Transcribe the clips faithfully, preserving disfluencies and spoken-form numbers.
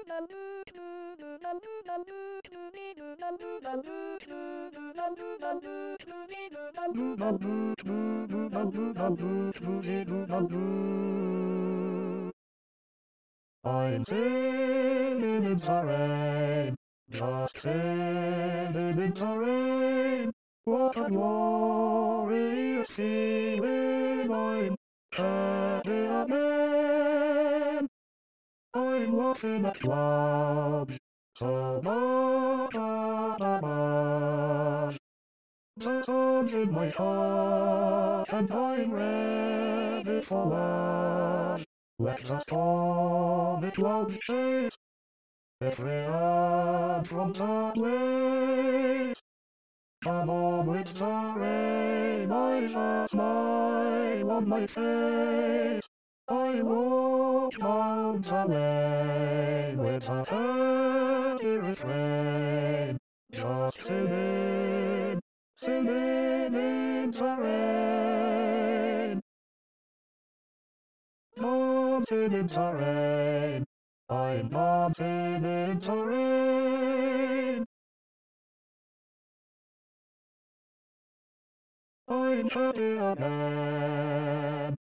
I'm singing in the rain, just singing in the rain. What a glorious feeling, I'm happy again. I'm laughing at clouds, so much, much. The sun's in my heart, and I'm ready for love. Let the stormy clouds chase every ant from the place. Come on with the rain, I've a smile on my face. I walk down the lane with a happy refrain, just singing, singing in the rain. Dancing in the rain, I'm dancing in the rain. I'm happy again.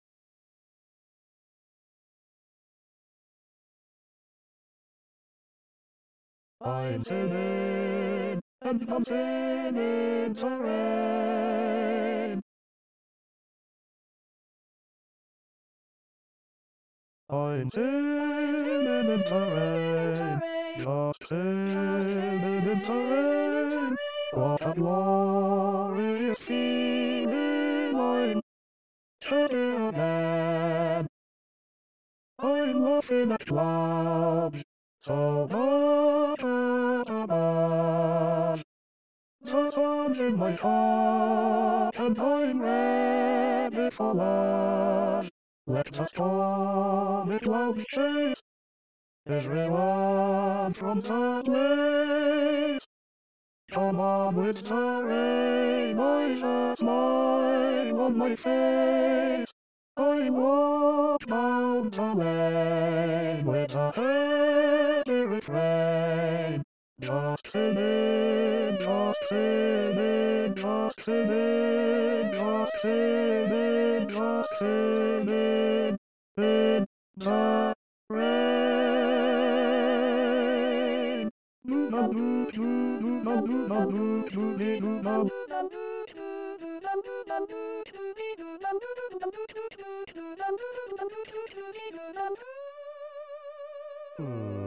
I'm singing, and I'm singing in the rain. I'm singing in the rain, just singing in the rain. What a glorious feeling, I'm happy again. I'm laughing at clouds, so much, much. The sun's in my heart, and I'm ready for love. Let the stormy clouds chase everyone from the place. Come on with the rain, I've a smile on my face. I walk down the lane with a happy refrain, just singing, just singing, just singing, just singing, just singing in the rain. Do do do do do do do do do do do. Hmm.